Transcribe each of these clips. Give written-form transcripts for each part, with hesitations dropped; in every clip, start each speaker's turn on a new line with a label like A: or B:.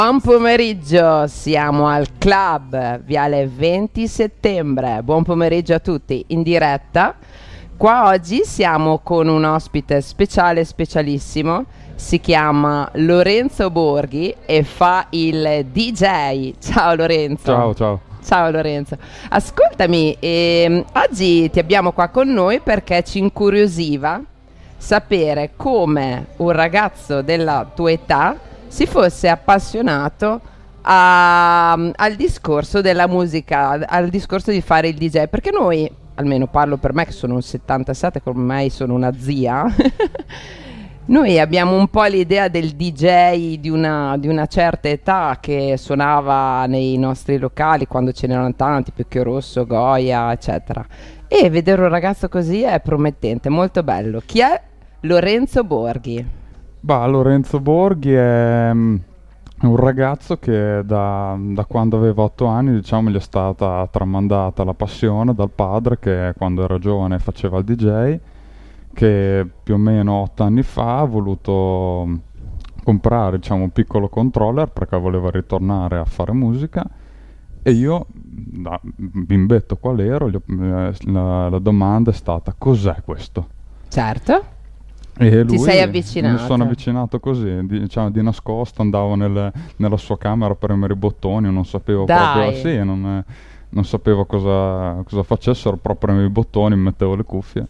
A: Buon pomeriggio, siamo al club, Viale 20 settembre. Buon pomeriggio a tutti, in diretta. Qua oggi siamo con un ospite specialissimo. Si chiama Lorenzo Borghi e fa il DJ. Ciao Lorenzo.
B: Ciao.
A: Ciao Lorenzo. Ascoltami, oggi ti abbiamo qua con noi perché ci incuriosiva sapere come un ragazzo della tua età si fosse appassionato al discorso della musica, al discorso di fare il DJ, perché noi, almeno parlo per me che sono un 77, come ormai sono una zia, noi abbiamo un po' l'idea del DJ di una certa età che suonava nei nostri locali quando ce n'erano tanti, Picchio Rosso, Goya, eccetera. E vedere un ragazzo così è promettente, molto bello. Chi è Lorenzo Borghi?
B: Lorenzo Borghi è un ragazzo che da quando aveva 8 anni, diciamo, gli è stata tramandata la passione dal padre, che quando era giovane faceva il DJ, che più o meno 8 anni fa ha voluto comprare, diciamo, un piccolo controller perché voleva ritornare a fare musica, e io, da bimbetto qual ero, la domanda è stata: cos'è questo?
A: Certo.
B: E
A: Ti
B: lui,
A: sei avvicinato?
B: mi sono avvicinato così, diciamo, di nascosto, andavo nella sua camera a premere i bottoni, non sapevo
A: Dai.
B: proprio, sì, non sapevo cosa facessero, però premevo i bottoni, mi mettevo le cuffie.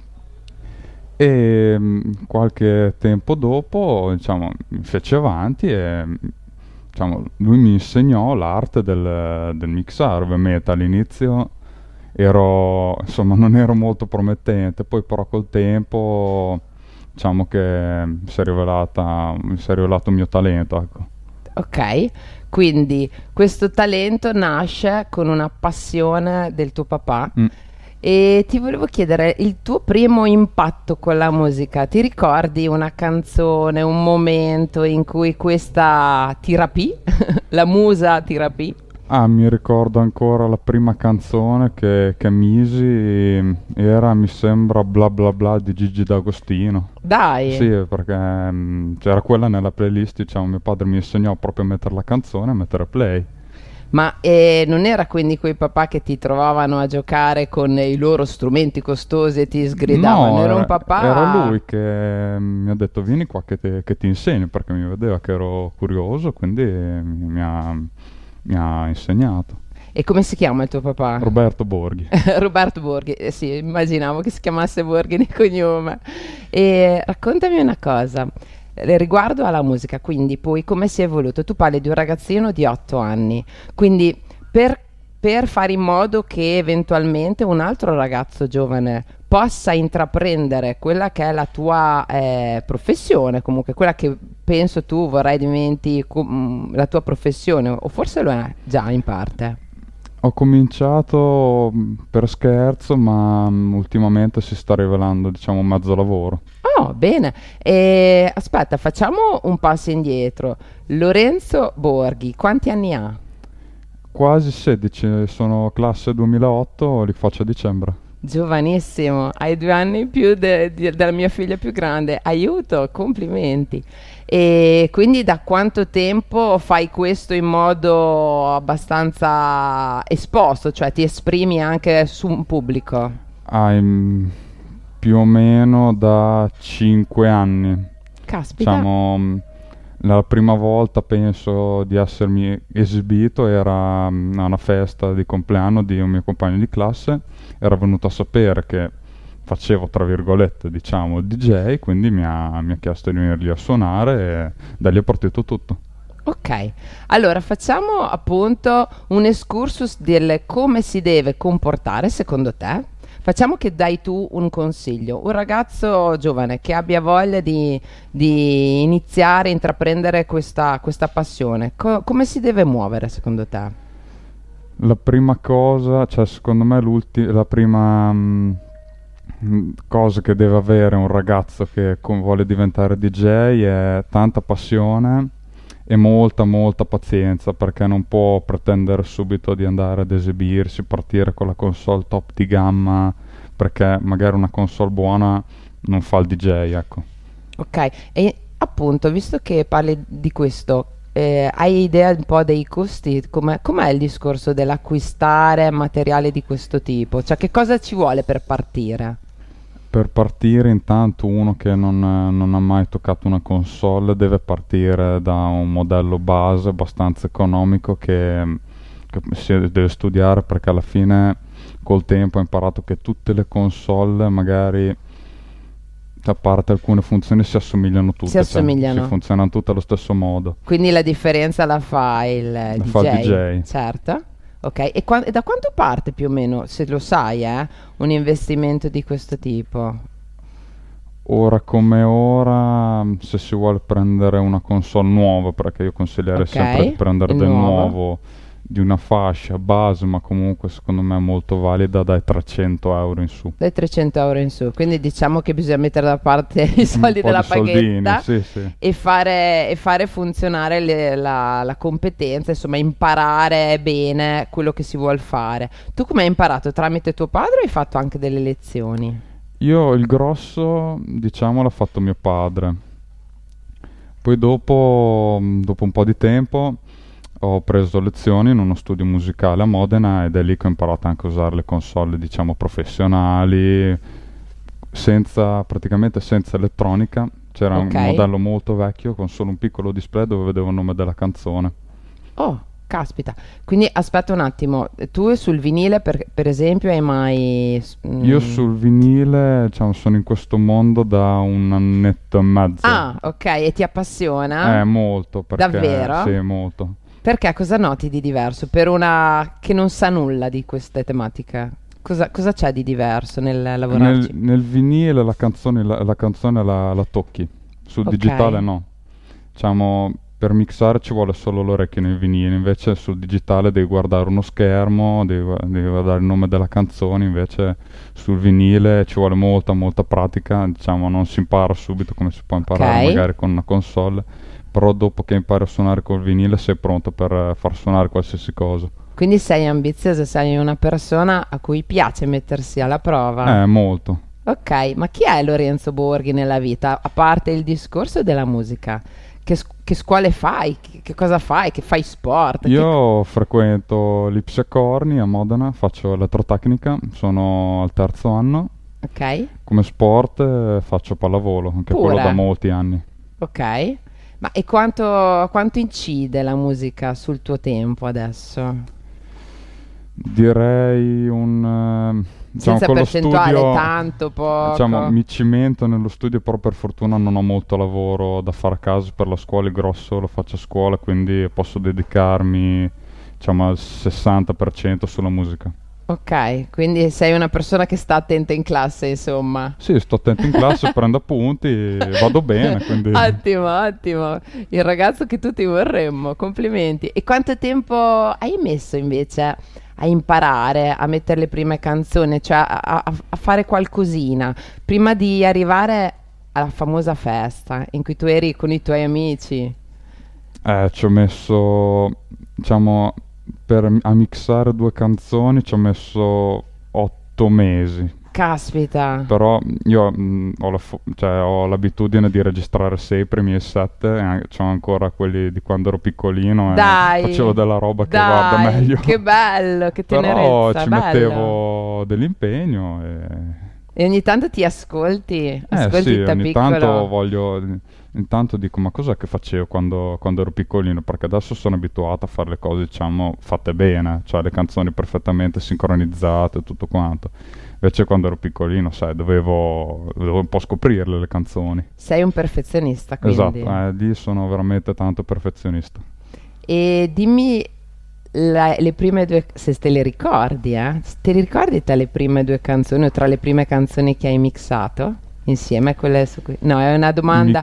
B: E qualche tempo dopo, diciamo, mi fece avanti e, diciamo, lui mi insegnò l'arte del mixare. Ovviamente all'inizio non ero molto promettente, poi però col tempo, diciamo che si è rivelato il mio talento, ecco.
A: Ok, quindi questo talento nasce con una passione del tuo papà. E ti volevo chiedere il tuo primo impatto con la musica. Ti ricordi una canzone, un momento in cui questa ti rapì? La musa ti rapì?
B: Mi ricordo ancora la prima canzone che misi, era, mi sembra, Bla Bla Bla di Gigi D'Agostino.
A: Dai!
B: Sì, perché c'era quella nella playlist, diciamo, mio padre mi insegnò proprio a mettere la canzone e a mettere play.
A: Ma non era quindi quei papà che ti trovavano a giocare con i loro strumenti costosi e ti sgridavano?
B: No,
A: Era un papà...
B: era lui che mi ha detto: vieni qua che ti insegno, perché mi vedeva che ero curioso, quindi mi ha insegnato.
A: E come si chiama il tuo papà?
B: Roberto Borghi.
A: Roberto Borghi, sì, immaginavo che si chiamasse Borghi di cognome. E raccontami una cosa riguardo alla musica, quindi poi come si è evoluto? Tu parli di un ragazzino di 8 anni, quindi per fare in modo che eventualmente un altro ragazzo giovane possa intraprendere quella che è la tua professione, comunque quella che penso tu vorrai diventi la tua professione, o forse lo è già in parte.
B: Ho cominciato per scherzo, ma ultimamente si sta rivelando, diciamo, un mezzo lavoro.
A: Oh, bene. Aspetta, facciamo un passo indietro. Lorenzo Borghi, quanti anni ha?
B: Quasi 16, sono classe 2008, li faccio a dicembre.
A: Giovanissimo, hai 2 anni in più della mia figlia più grande. Aiuto, complimenti. E quindi da quanto tempo fai questo in modo abbastanza esposto, cioè ti esprimi anche su un pubblico?
B: Più o meno da 5 anni.
A: Caspita.
B: Diciamo, la prima volta penso di essermi esibito era a una festa di compleanno di un mio compagno di classe. Era venuto a sapere che facevo, tra virgolette, diciamo, il DJ, quindi mi ha chiesto di venirgli a suonare e da lì è partito tutto.
A: Ok, allora facciamo appunto un excursus del come si deve comportare secondo te. Facciamo che dai tu un consiglio, un ragazzo giovane che abbia voglia di iniziare a intraprendere questa passione, come si deve muovere secondo te?
B: La prima cosa, cioè secondo me la prima cosa che deve avere un ragazzo che vuole diventare DJ è tanta passione e molta pazienza, perché non può pretendere subito di andare ad esibirsi, partire con la console top di gamma, perché magari una console buona non fa il DJ, ecco.
A: Ok, e appunto, visto che parli di questo, hai idea un po' dei costi? Com'è il discorso dell'acquistare materiale di questo tipo? Cioè, che cosa ci vuole per partire?
B: Per partire, intanto, uno che non ha mai toccato una console deve partire da un modello base abbastanza economico che si deve studiare, perché alla fine col tempo ho imparato che tutte le console, magari a parte alcune funzioni, si assomigliano tutte,
A: Si assomigliano.
B: si funzionano tutte allo stesso modo.
A: Quindi la differenza la fa il DJ?
B: Fa il DJ.
A: Certo. Ok, e da quanto parte più o meno, se lo sai, un investimento di questo tipo?
B: Ora come ora, se si vuole prendere una console nuova, perché io consiglierei
A: Ok,
B: sempre di prendere
A: il
B: del
A: nuovo.
B: nuovo, di una fascia base, ma comunque secondo me molto valida, dai 300 euro in su.
A: Dai 300 euro in su, quindi diciamo che bisogna mettere da parte i soldi
B: Un po'
A: della
B: di soldini,
A: paghetta
B: sì, sì.
A: e fare funzionare la competenza, insomma imparare bene quello che si vuol fare. Tu come hai imparato? Tramite tuo padre o hai fatto anche delle lezioni?
B: Io il grosso, diciamo, l'ha fatto mio padre. Poi dopo un po' di tempo ho preso lezioni in uno studio musicale a Modena ed è lì che ho imparato anche a usare le console, diciamo, professionali, praticamente senza elettronica. C'era
A: Ok.
B: un modello molto vecchio con solo un piccolo display dove vedevo il nome della canzone.
A: Oh, caspita. Quindi aspetta un attimo, tu sul vinile per esempio hai mai...
B: Io sul vinile, diciamo, sono in questo mondo da un annetto e mezzo.
A: Ah, ok, e ti appassiona?
B: Molto, perché
A: Davvero?
B: sì, molto.
A: Perché cosa noti di diverso? Per una che non sa nulla di queste tematiche, cosa c'è di diverso nel lavorarci?
B: Nel vinile la canzone la tocchi, sul
A: Ok.
B: digitale no. Diciamo, per mixare ci vuole solo l'orecchio nel vinile, invece sul digitale devi guardare uno schermo, devi guardare il nome della canzone, invece sul vinile ci vuole molta pratica, diciamo non si impara subito come si può imparare
A: Ok.
B: magari con una console, però dopo che impari a suonare col vinile sei pronto per far suonare qualsiasi cosa.
A: Quindi sei ambizioso, sei una persona a cui piace mettersi alla prova.
B: Molto.
A: Ok, ma chi è Lorenzo Borghi nella vita? A parte il discorso della musica, che scuole fai? Che cosa fai? Che fai sport?
B: Io frequento l'Ipsia Corni a Modena, faccio elettrotecnica, sono al terzo anno.
A: Ok,
B: Come sport faccio pallavolo, anche
A: Pure?
B: quello da molti anni.
A: ok. Ma e quanto incide la musica sul tuo tempo adesso?
B: Direi diciamo,
A: Senza
B: con lo
A: percentuale,
B: studio,
A: tanto, poco?
B: diciamo, mi cimento nello studio, però per fortuna non ho molto lavoro da fare a casa per la scuola, il grosso lo faccio a scuola, quindi posso dedicarmi, diciamo, al 60% sulla musica.
A: Ok, quindi sei una persona che sta attenta in classe, insomma.
B: Sì, sto attento in classe, prendo appunti, vado bene, quindi...
A: Ottimo, ottimo. Il ragazzo che tutti vorremmo, complimenti. E quanto tempo hai messo invece a imparare, a mettere le prime canzoni, cioè a fare qualcosina, prima di arrivare alla famosa festa in cui tu eri con i tuoi amici?
B: Ci ho messo, diciamo, a mixare due canzoni ci ho messo 8 mesi.
A: Caspita.
B: Però io ho l'abitudine di registrare sempre i miei set, e c'ho ancora quelli di quando ero piccolino e
A: Dai,
B: facevo della roba che
A: dai,
B: guarda meglio.
A: che bello, che
B: Però
A: tenerezza,
B: ci
A: bello.
B: mettevo dell'impegno
A: E ogni tanto ti ascolti
B: sì,
A: il
B: ogni
A: piccolo.
B: tanto intanto dico ma cos'è che facevo quando ero piccolino, perché adesso sono abituato a fare le cose, diciamo, fatte bene, cioè le canzoni perfettamente sincronizzate e tutto quanto. Invece quando ero piccolino, sai, dovevo un po' scoprirle le canzoni.
A: Sei un perfezionista, quindi.
B: Esatto, lì sono veramente tanto perfezionista.
A: E dimmi le prime due, se te le ricordi, te le ricordi te le prime due canzoni o tra le prime canzoni che hai mixato? Insieme a quelle su cui... No, è una domanda...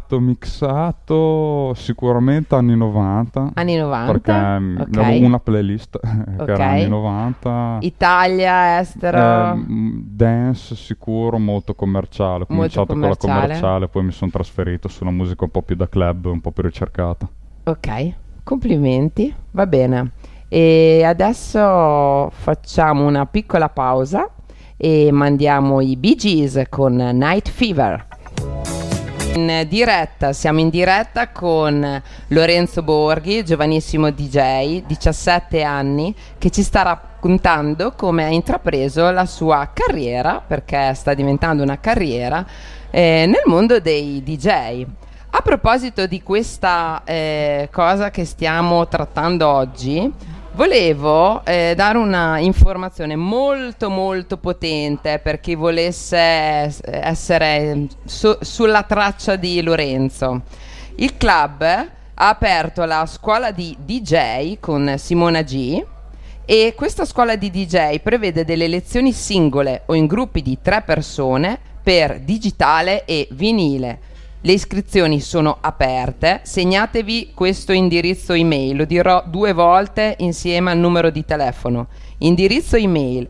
B: Mixato, sicuramente anni 90.
A: Anni 90?
B: Perché
A: Ok.
B: avevo una playlist che
A: Ok.
B: era anni 90.
A: Italia, estero...
B: Dance sicuro, molto commerciale. Ho
A: Molto
B: cominciato con la
A: commerciale.
B: commerciale, poi mi sono trasferito sulla musica un po' più da club, un po' più ricercata.
A: Ok, complimenti, va bene. E adesso facciamo una piccola pausa e mandiamo i Bee Gees con Night Fever. in diretta, siamo in diretta con Lorenzo Borghi, giovanissimo DJ, 17 anni, che ci sta raccontando come ha intrapreso la sua carriera, perché sta diventando una carriera nel mondo dei DJ. A proposito di questa cosa che stiamo trattando oggi, volevo dare una informazione molto molto potente per chi volesse essere sulla traccia di Lorenzo. Il club ha aperto la scuola di DJ con Simona G, e questa scuola di DJ prevede delle lezioni singole o in gruppi di 3 persone per digitale e vinile. Le iscrizioni sono aperte, segnatevi questo indirizzo email, lo dirò 2 volte insieme al numero di telefono. Indirizzo email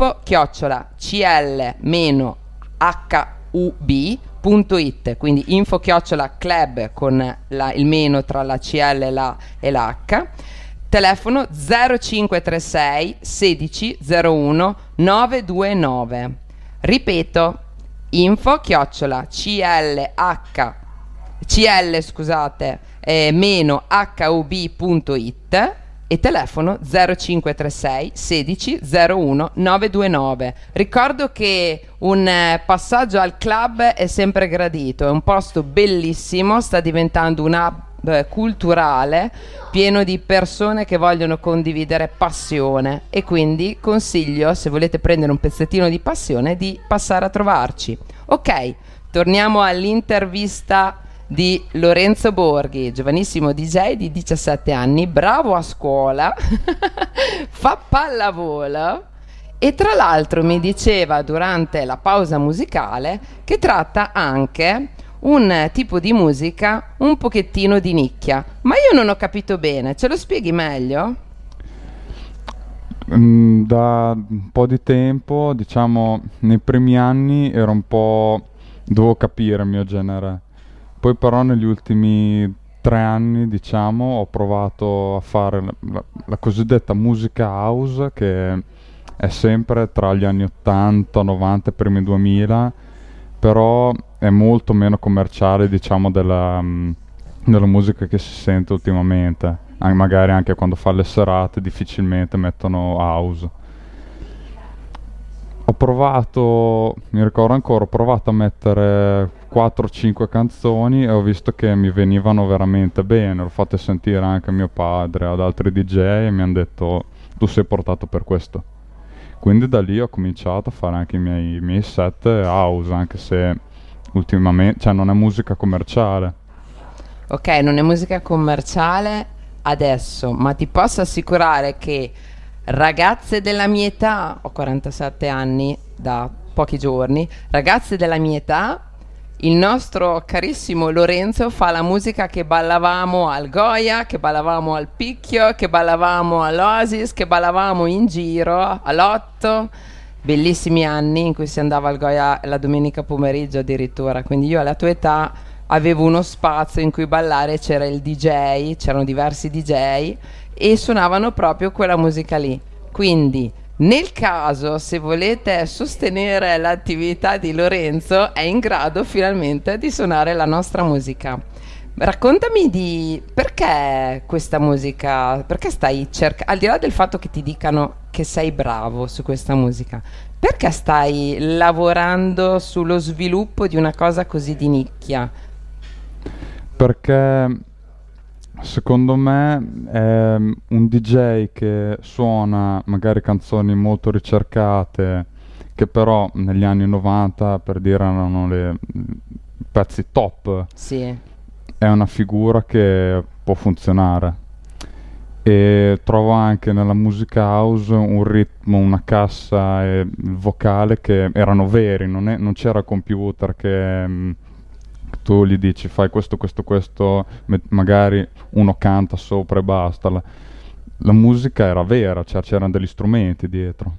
A: info-hub.it, quindi info-club con il meno tra la CL e la H. Telefono 0536 16 01 929. Ripeto, meno hub.it e telefono 0536 16 01 929. Ricordo che un passaggio al club è sempre gradito, è un posto bellissimo, sta diventando un hub culturale pieno di persone che vogliono condividere passione, e quindi consiglio, se volete prendere un pezzettino di passione, di passare a trovarci. Ok, torniamo all'intervista di Lorenzo Borghi, giovanissimo DJ di 17 anni, bravo a scuola, fa pallavolo e tra l'altro mi diceva durante la pausa musicale che tratta anche un tipo di musica un pochettino di nicchia. Ma io non ho capito bene, ce lo spieghi meglio?
B: Da un po' di tempo, diciamo, nei primi anni era un po'... dovevo capire il mio genere. Poi però negli ultimi 3 anni, diciamo, ho provato a fare la cosiddetta musica house, che è sempre tra gli anni 80, 90 e primi 2000, però è molto meno commerciale, diciamo, della musica che si sente ultimamente. Magari anche quando fa le serate difficilmente mettono house. Ho provato, mi ricordo ancora, ho provato a mettere 4-5 canzoni e ho visto che mi venivano veramente bene. L'ho fatte sentire anche a mio padre, ad altri DJ, e mi hanno detto: tu sei portato per questo. Quindi da lì ho cominciato a fare anche i miei set house, anche se ultimamente, cioè, non è musica commerciale.
A: Ok, non è musica commerciale adesso, ma ti posso assicurare che ragazze della mia età, ho 47 anni da pochi giorni, ragazze della mia età, il nostro carissimo Lorenzo fa la musica che ballavamo al Goya, che ballavamo al Picchio, che ballavamo all'Oasis, che ballavamo in giro all'8. Bellissimi anni in cui si andava al Goya la domenica pomeriggio addirittura. Quindi io alla tua età avevo uno spazio in cui ballare, c'era il DJ, c'erano diversi DJ e suonavano proprio quella musica lì. Quindi nel caso, se volete sostenere l'attività di Lorenzo, è in grado finalmente di suonare la nostra musica. Raccontami di perché questa musica, perché stai cercando, al di là del fatto che ti dicano che sei bravo su questa musica, perché stai lavorando sullo sviluppo di una cosa così di nicchia?
B: Perché secondo me è un DJ che suona magari canzoni molto ricercate, che però negli anni 90, per dire, erano i pezzi top.
A: Sì.
B: È una figura che può funzionare. E trovo anche nella musica house un ritmo, una cassa e il vocale che erano veri, non c'era computer che... tu gli dici fai questo, magari uno canta sopra e basta. La musica era vera, cioè c'erano degli strumenti dietro.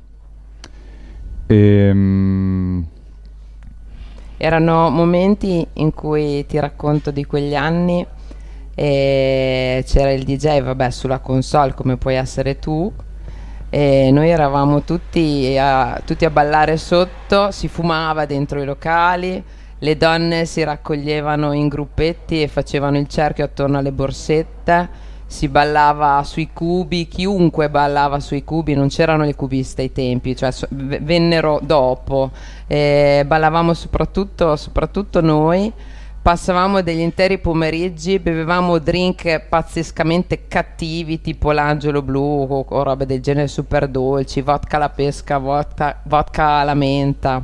A: Erano momenti in cui ti racconto di quegli anni e c'era il DJ, vabbè, sulla console come puoi essere tu, e noi eravamo tutti a ballare sotto, si fumava dentro i locali le donne si raccoglievano in gruppetti e facevano il cerchio attorno alle borsette, si ballava sui cubi, chiunque ballava sui cubi, non c'erano le cubiste ai tempi, cioè vennero dopo, ballavamo soprattutto noi, passavamo degli interi pomeriggi, bevevamo drink pazzescamente cattivi tipo l'Angelo Blu o robe del genere super dolci, vodka alla pesca, vodka alla menta.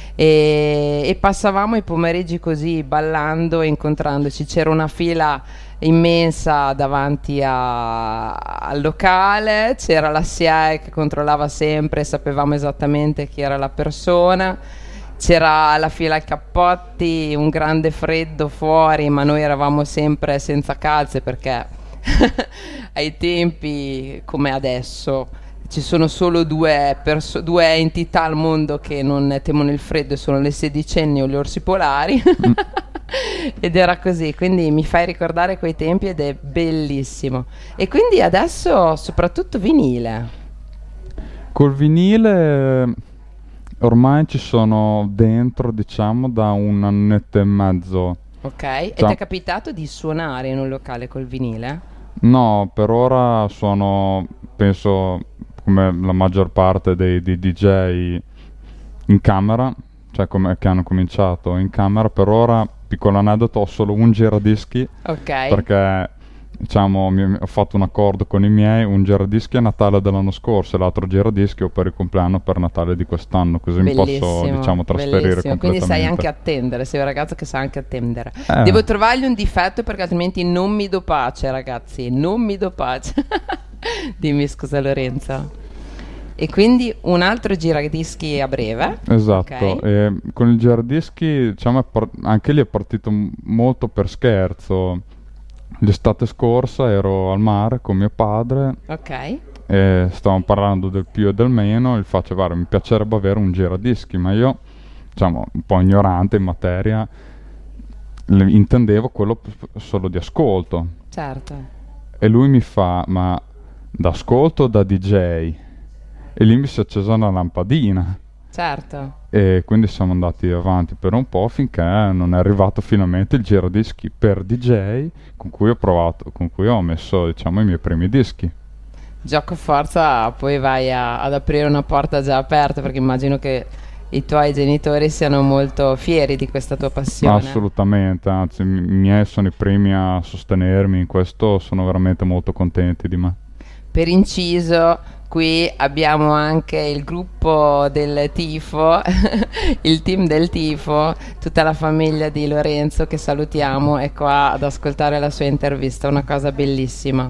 A: E passavamo i pomeriggi così ballando e incontrandoci. C'era una fila immensa davanti al locale, c'era la SIAE che controllava sempre, sapevamo esattamente chi era la persona, c'era la fila ai cappotti, un grande freddo fuori, ma noi eravamo sempre senza calze perché ai tempi come adesso ci sono solo due entità al mondo che non temono il freddo, sono le sedicenni o gli orsi polari. Ed era così, quindi mi fai ricordare quei tempi ed è bellissimo. E quindi adesso soprattutto vinile.
B: Col vinile ormai ci sono dentro, diciamo, da un annetto e mezzo.
A: Ok, e ti è capitato di suonare in un locale col vinile?
B: No, per ora suono, penso, come la maggior parte dei DJ in camera, cioè come che hanno cominciato in camera. Per ora, piccolo aneddoto, ho solo un giradischi, perché diciamo ho fatto un accordo con i miei, un giradischi a Natale dell'anno scorso e l'altro giradischi o per il compleanno per Natale di quest'anno, così mi posso, diciamo, trasferire completamente.
A: Quindi sai anche attendere, sei un ragazzo che sa anche attendere. Devo trovargli un difetto perché altrimenti non mi do pace, ragazzi, non mi do pace. Dimmi, scusa Lorenzo. E quindi un altro giradischi a breve.
B: Esatto, e con il giradischi, diciamo, anche lì è partito molto per scherzo. L'estate scorsa ero al mare con mio padre e stavamo parlando del più e del meno, e gli faccio, guarda, mi piacerebbe avere un giradischi, ma io, diciamo, un po' ignorante in materia, intendevo quello solo di ascolto.
A: Certo.
B: E lui mi fa, ma da ascolto o da DJ? E lì mi si è accesa una lampadina.
A: Certo.
B: E quindi siamo andati avanti per un po' finché non è arrivato finalmente il giradischi per DJ con cui ho messo, diciamo, i miei primi dischi.
A: Gioco forza, poi vai ad aprire una porta già aperta, perché immagino che i tuoi genitori siano molto fieri di questa tua passione.
B: Assolutamente, anzi i miei sono i primi a sostenermi in questo, sono veramente molto contenti di me.
A: Per inciso, qui abbiamo anche il gruppo del tifo, il team del tifo, tutta la famiglia di Lorenzo che salutiamo, è qua ad ascoltare la sua intervista, una cosa bellissima.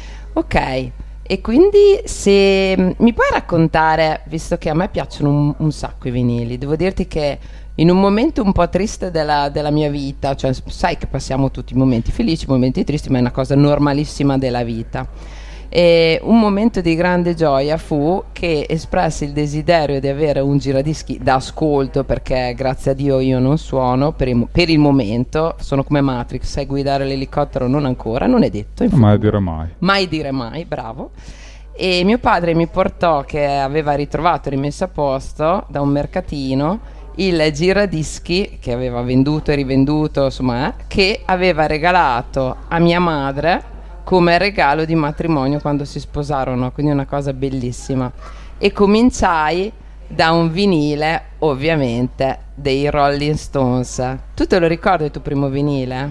A: Ok, e quindi se mi puoi raccontare, visto che a me piacciono un sacco i vinili, devo dirti che in un momento un po' triste della mia vita, cioè sai che passiamo tutti i momenti felici, momenti tristi, ma è una cosa normalissima della vita. E un momento di grande gioia fu che espressi il desiderio di avere un giradischi da ascolto, perché grazie a Dio io non suono per il momento, sono come Matrix, sai guidare l'elicottero non ancora, non è detto,
B: mai dire mai.
A: Mai dire mai, bravo. E mio padre mi portò, che aveva ritrovato rimesso a posto da un mercatino, il giradischi che aveva venduto e rivenduto, insomma, che aveva regalato a mia madre come regalo di matrimonio quando si sposarono, quindi una cosa bellissima. E cominciai da un vinile, ovviamente, dei Rolling Stones. Tu te lo ricordi il tuo primo vinile?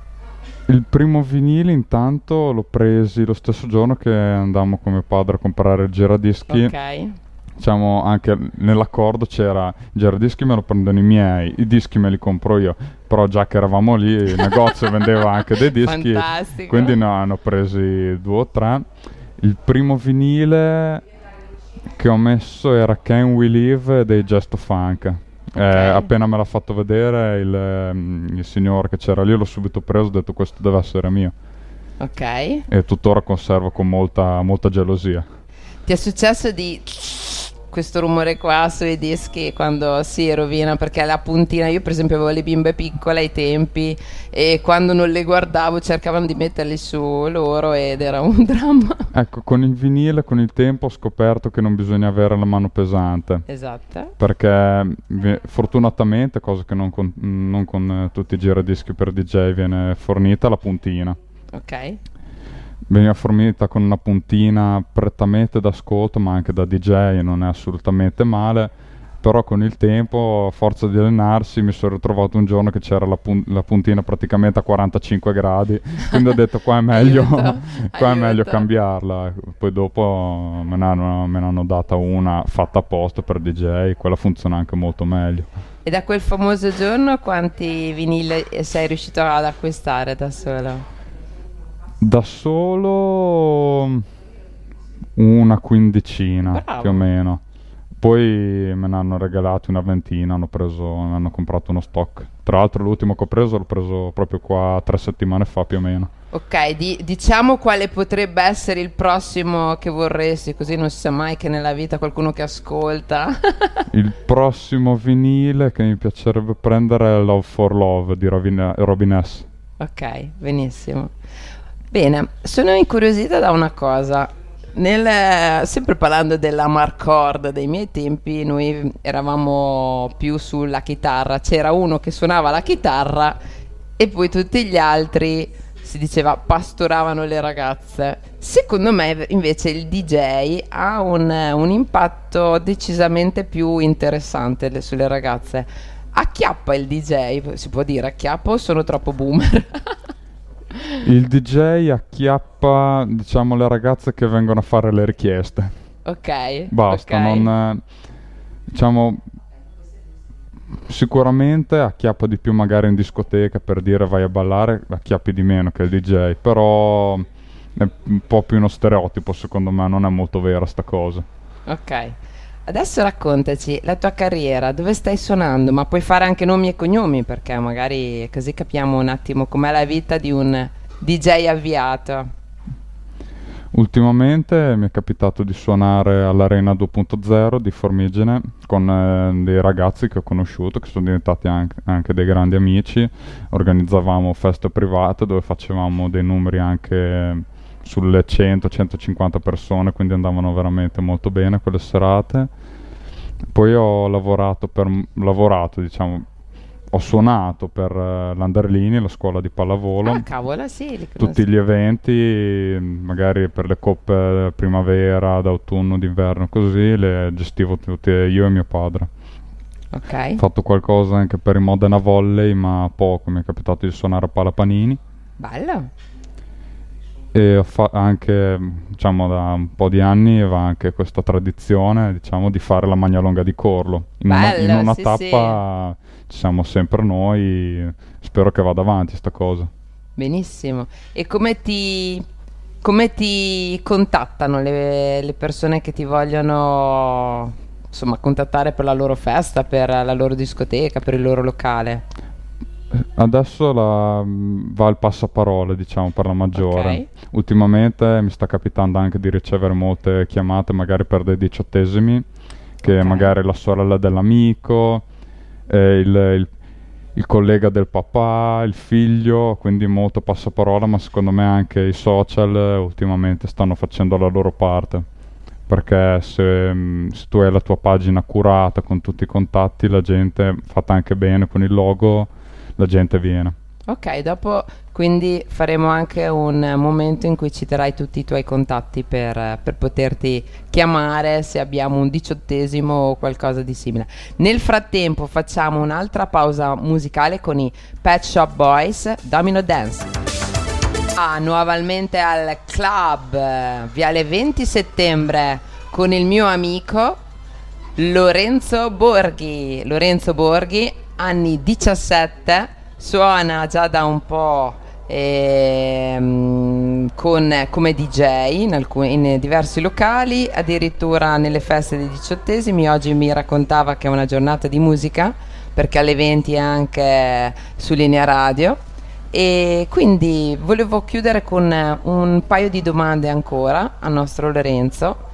B: Il primo vinile intanto l'ho presi lo stesso giorno che andammo con mio padre a comprare il giradischi.
A: Ok.
B: Diciamo, anche nell'accordo c'era il giradischi me lo prendono i miei, i dischi me li compro io, però già che eravamo lì il negozio vendeva anche dei dischi.
A: Fantastico.
B: Quindi ne hanno presi 2 o 3. Il primo vinile che ho messo era Can We Live dei Gesto Funk. Appena me l'ha fatto vedere il signore che c'era lì, l'ho subito preso, ho detto questo deve essere mio.
A: Ok.
B: E tuttora conservo con molta gelosia.
A: Ti è successo di questo rumore qua sui dischi quando si rovina, perché la puntina, io per esempio avevo le bimbe piccole ai tempi e quando non le guardavo cercavano di metterli su loro ed era un dramma.
B: Ecco, con il vinile, con il tempo ho scoperto che non bisogna avere la mano pesante.
A: Esatto.
B: Perché fortunatamente, cosa che non con tutti i giradischi per DJ, viene fornita la puntina.
A: Ok.
B: Veniva fornita con una puntina prettamente d'ascolto, ma anche da DJ, non è assolutamente male. Però con il tempo, a forza di allenarsi, mi sono ritrovato un giorno che c'era la puntina praticamente a 45 gradi, quindi ho detto qua è meglio, qua è meglio cambiarla. Poi dopo me ne hanno data una fatta apposta per DJ, quella funziona anche molto meglio.
A: E da quel famoso giorno quanti vinili sei riuscito ad acquistare da solo?
B: Da solo una quindicina. Bravo. Più o meno. Poi me ne hanno regalati una ventina, mi hanno comprato uno stock. Tra l'altro l'ultimo che l'ho preso proprio qua 3 settimane fa più o meno.
A: Ok, diciamo quale potrebbe essere il prossimo che vorresti, così non si sa mai che nella vita qualcuno che ascolta.
B: Il prossimo vinile che mi piacerebbe prendere è Love for Love di Robin S.
A: Ok, benissimo. Bene, sono incuriosita da una cosa. Sempre parlando della Marcord dei miei tempi, noi eravamo più sulla chitarra. C'era uno che suonava la chitarra e poi tutti gli altri, si diceva, pastoravano le ragazze. Secondo me invece il DJ ha un impatto decisamente più interessante sulle ragazze. Acchiappa il DJ, si può dire acchiappa o sono troppo boomer?
B: Il DJ acchiappa, diciamo, le ragazze che vengono a fare le richieste.
A: Ok.
B: Basta,
A: okay.
B: Non diciamo, sicuramente acchiappa di più magari in discoteca, per dire vai a ballare, acchiappi di meno che il DJ, però è un po' più uno stereotipo, secondo me, non è molto vera sta cosa.
A: Ok. Adesso raccontaci la tua carriera, dove stai suonando, ma puoi fare anche nomi e cognomi, perché magari così capiamo un attimo com'è la vita di un DJ avviato.
B: Ultimamente mi è capitato di suonare all'Arena 2.0 di Formigine con dei ragazzi che ho conosciuto, che sono diventati anche dei grandi amici. Organizzavamo feste private dove facevamo dei numeri anche sulle 100-150 persone, quindi andavano veramente molto bene quelle serate. Poi ho diciamo, ho suonato per l'Anderlini, la scuola di pallavolo.
A: Ah, cavolo, sì,
B: tutti gli eventi, magari per le coppe primavera, d'autunno, d'inverno, così le gestivo tutte io e mio padre.
A: Ok.
B: Ho fatto qualcosa anche per il Modena Volley, ma poco, mi è capitato di suonare a Palapanini.
A: Bello.
B: E anche, diciamo, da un po' di anni va anche questa tradizione, diciamo, di fare la magna longa di Corlo. In una
A: sì,
B: tappa sì. Ci siamo sempre noi, spero che vada avanti sta cosa.
A: Benissimo. E come ti contattano le persone che ti vogliono, insomma, contattare per la loro festa, per la loro discoteca, per il loro locale?
B: Adesso va il passaparole, diciamo, per la maggiore.
A: Okay.
B: Ultimamente mi sta capitando anche di ricevere molte chiamate magari per dei diciottesimi, che
A: Okay.
B: magari la sorella dell'amico, il collega del papà, il figlio, quindi molto passaparola, ma secondo me anche i social ultimamente stanno facendo la loro parte, perché se tu hai la tua pagina curata con tutti i contatti, la gente, fatta anche bene con il logo, la gente viene.
A: Ok, dopo quindi faremo anche un momento in cui citerai tutti i tuoi contatti per poterti chiamare se abbiamo un diciottesimo o qualcosa di simile. Nel frattempo facciamo un'altra pausa musicale con i Pet Shop Boys, Domino Dance. Nuovamente al club, Viale 20 settembre, con il mio amico Lorenzo Borghi. Lorenzo Borghi, anni 17, suona già da un po' come DJ in diversi locali, addirittura nelle feste dei diciottesimi. Oggi mi raccontava che è una giornata di musica, perché alle 20 è anche su Linea Radio. E quindi volevo chiudere con un paio di domande ancora al nostro Lorenzo.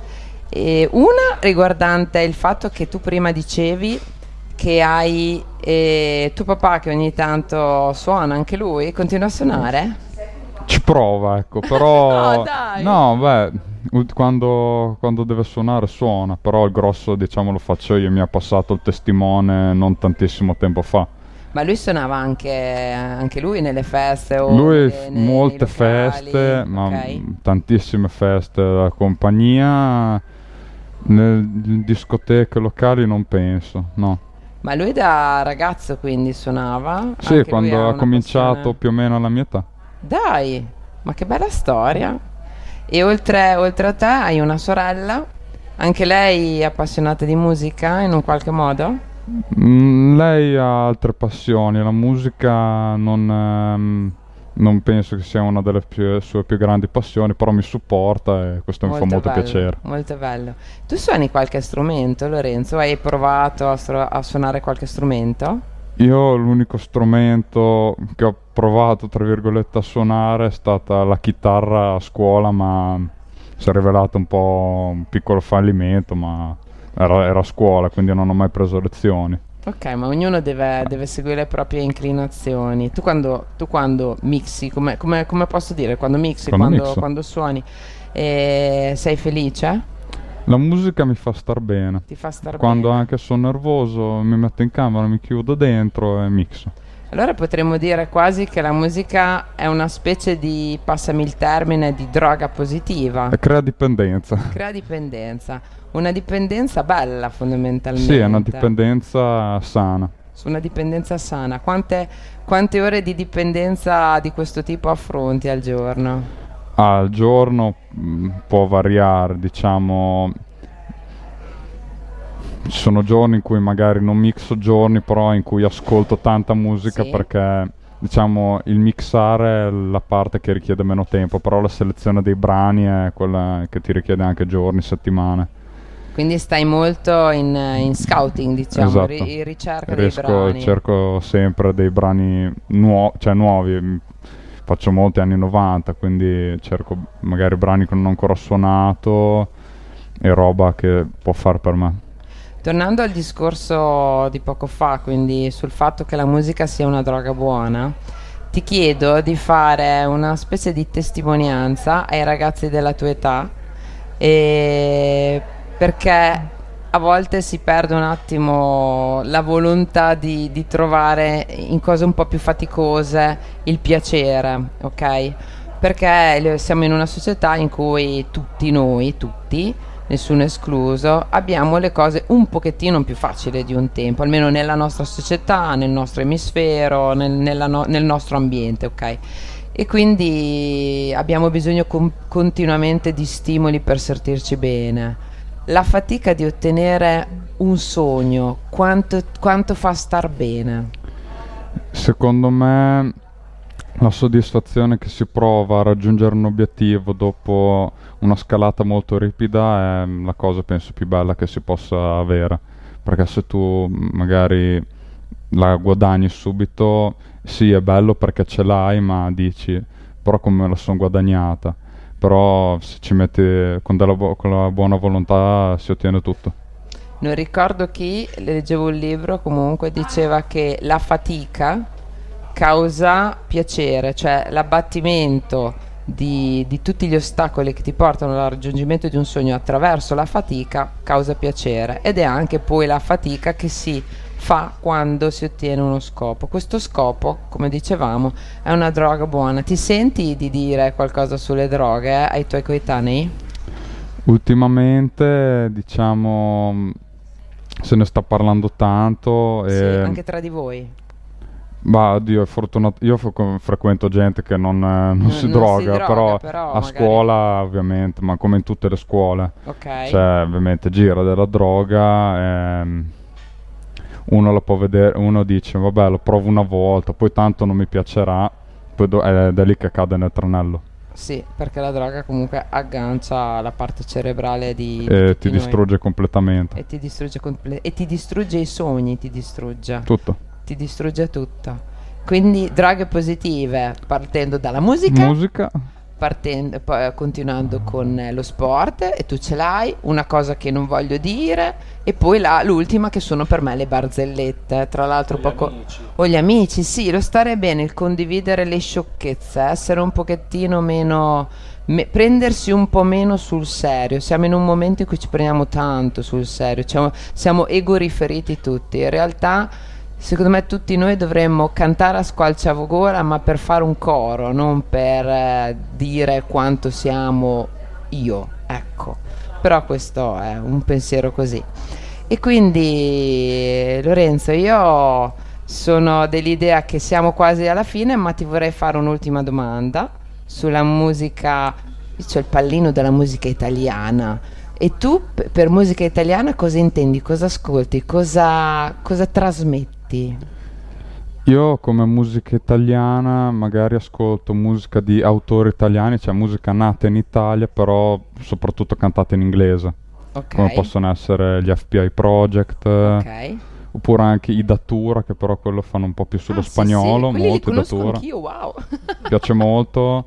A: E una riguardante il fatto che tu prima dicevi che hai tuo papà che ogni tanto suona, anche lui, continua a suonare?
B: Ci prova, ecco, però...
A: No, dai!
B: No, beh, quando deve suonare suona, però il grosso, diciamo, lo faccio io, mi ha passato il testimone non tantissimo tempo fa.
A: Ma lui suonava anche lui nelle feste o
B: Lui
A: nei
B: molte
A: locali?
B: feste, ma
A: Ok.
B: tantissime feste da compagnia, nel discoteche locali non penso, no.
A: Ma lui da ragazzo quindi suonava?
B: Sì,
A: Anche lui
B: quando
A: ha
B: ha
A: una
B: cominciato
A: passione.
B: più o meno alla mia età.
A: Dai, ma che bella storia. E oltre a te hai una sorella, anche lei è appassionata di musica in un qualche modo?
B: Lei ha altre passioni, la musica non penso che sia una delle sue più grandi passioni, però mi supporta e questo mi fa
A: Molto
B: molto
A: bello,
B: piacere.
A: molto bello. Tu suoni qualche strumento, Lorenzo? Hai provato a suonare qualche strumento?
B: Io l'unico strumento che ho provato, tra virgolette, a suonare è stata la chitarra a scuola, ma si è rivelato un po' un piccolo fallimento, ma era a scuola, quindi non ho mai preso lezioni.
A: Ok, ma ognuno deve seguire le proprie inclinazioni. Tu quando mixi, come posso dire, quando mixi,
B: Quando
A: quando,
B: mixo.
A: quando suoni, sei felice?
B: La musica mi fa star bene.
A: Ti fa star
B: Quando
A: bene?
B: anche sono nervoso mi metto in camera, mi chiudo dentro e mixo.
A: Allora potremmo dire quasi che la musica è una specie di, passami il termine, di droga positiva.
B: E crea dipendenza.
A: Crea dipendenza. Una dipendenza bella fondamentalmente.
B: Sì, è una dipendenza sana.
A: Su una dipendenza sana. Quante ore di dipendenza di questo tipo affronti al giorno?
B: Al giorno può variare, diciamo. Ci sono giorni in cui magari non mixo giorni, però in cui ascolto tanta musica
A: Sì.
B: perché, diciamo, il mixare è la parte che richiede meno tempo, però la selezione dei brani è quella che ti richiede anche giorni, settimane.
A: Quindi stai molto in scouting, diciamo,
B: Esatto.
A: in ricerca dei brani.
B: Cerco sempre dei brani cioè nuovi. Faccio molti anni 90, quindi cerco magari brani che non ho ancora suonato e roba che può far per me.
A: Tornando al discorso di poco fa, quindi sul fatto che la musica sia una droga buona, ti chiedo di fare una specie di testimonianza ai ragazzi della tua età, perché a volte si perde un attimo la volontà di trovare in cose un po' più faticose il piacere, ok? Perché siamo in una società in cui tutti noi, tutti, nessuno escluso, abbiamo le cose un pochettino più facili di un tempo, almeno nella nostra società, nel nostro emisfero, nel nostro ambiente, ok? E quindi abbiamo bisogno continuamente di stimoli per sentirci bene. La fatica di ottenere un sogno, quanto fa star bene?
B: Secondo me la soddisfazione che si prova a raggiungere un obiettivo dopo una scalata molto ripida è la cosa penso più bella che si possa avere, perché se tu magari la guadagni subito, sì è bello perché ce l'hai, ma dici però come me la sono guadagnata, però se ci metti con la buona volontà si ottiene tutto.
A: Non ricordo chi, leggevo un libro, comunque diceva che la fatica causa piacere, cioè l'abbattimento di tutti gli ostacoli che ti portano al raggiungimento di un sogno attraverso la fatica causa piacere, ed è anche poi la fatica che si fa quando si ottiene uno scopo. Questo scopo, come dicevamo, è una droga buona. Ti senti di dire qualcosa sulle droghe ai tuoi coetanei?
B: Ultimamente, diciamo, se ne sta parlando tanto
A: Sì,
B: e
A: anche tra di voi.
B: bah, oddio, è fortunato. Io frequento gente che non si
A: Non si
B: droga,
A: droga,
B: però a
A: magari.
B: scuola ovviamente, ma come in tutte le scuole,
A: Ok.
B: cioè ovviamente gira della droga, uno la può vedere, uno dice vabbè lo provo una volta, poi tanto non mi piacerà, poi è da lì che cade nel tranello
A: Sì, perché la droga comunque aggancia la parte cerebrale di
B: e
A: tutti
B: ti
A: noi.
B: distrugge completamente.
A: E ti distrugge e ti distrugge i sogni, ti distrugge.
B: Tutto.
A: Ti distrugge tutto. Quindi droghe positive, partendo dalla musica,
B: Musica,
A: poi continuando con lo sport, e tu ce l'hai, una cosa che non voglio dire, e poi l'ultima che sono per me le barzellette, tra l'altro o gli amici, sì, lo stare bene, il condividere le sciocchezze, essere un pochettino meno, prendersi un po' meno sul serio. Siamo in un momento in cui ci prendiamo tanto sul serio, cioè, siamo ego riferiti tutti, in realtà secondo me tutti noi dovremmo cantare a squarciagola, ma per fare un coro, non per dire quanto siamo io, ecco. Però questo è un pensiero così. E quindi Lorenzo, io sono dell'idea che siamo quasi alla fine, ma ti vorrei fare un'ultima domanda sulla musica. C'è il pallino della musica italiana. E tu per musica italiana cosa intendi? Cosa ascolti? Cosa trasmetti?
B: Io come musica italiana magari ascolto musica di autori italiani, cioè musica nata in Italia, però soprattutto cantata in inglese.
A: Ok.
B: Come possono essere gli FBI Project,
A: Ok.
B: oppure anche i Datura, che però quello fanno un po' più sullo spagnolo,
A: sì, quelli
B: molto
A: li
B: i
A: conosco
B: Datura.
A: anch'io, wow.
B: Piace molto.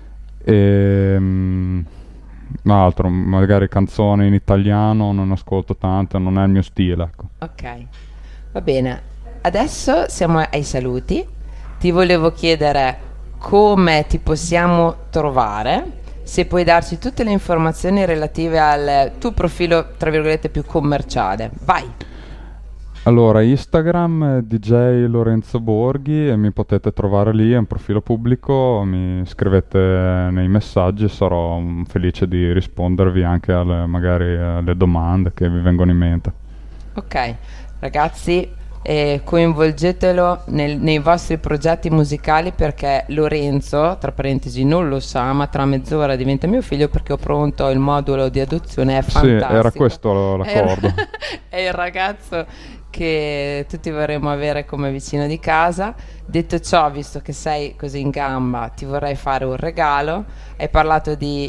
B: E altro, magari canzoni in italiano non ascolto tante, non è il mio stile, ecco.
A: Ok, va bene. Adesso siamo ai saluti. Ti volevo chiedere come ti possiamo trovare, se puoi darci tutte le informazioni relative al tuo profilo, tra virgolette, più commerciale. Vai.
B: Allora, Instagram DJ Lorenzo Borghi, e mi potete trovare lì, è un profilo pubblico, mi scrivete nei messaggi e sarò felice di rispondervi anche magari alle domande che vi vengono in mente.
A: Ok, ragazzi, coinvolgetelo nei vostri progetti musicali, perché Lorenzo, tra parentesi, non lo sa, ma tra mezz'ora diventa mio figlio, perché ho pronto il modulo di adozione, è fantastico.
B: Sì, era questo l'accordo.
A: È il ragazzo che tutti vorremmo avere come vicino di casa. Detto ciò, visto che sei così in gamba, ti vorrei fare un regalo. Hai parlato di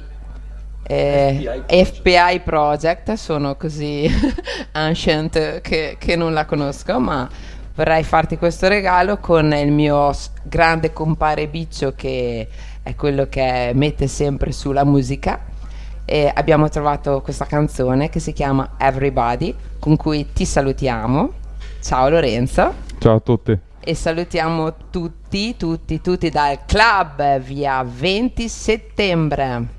A: FPI Project, sono così ancient che non la conosco, ma vorrei farti questo regalo con il mio grande compare Biccio, che è quello che mette sempre sulla musica. E abbiamo trovato questa canzone che si chiama Everybody, con cui ti salutiamo. Ciao Lorenzo.
B: Ciao a tutti.
A: E salutiamo tutti dal club via 20 settembre.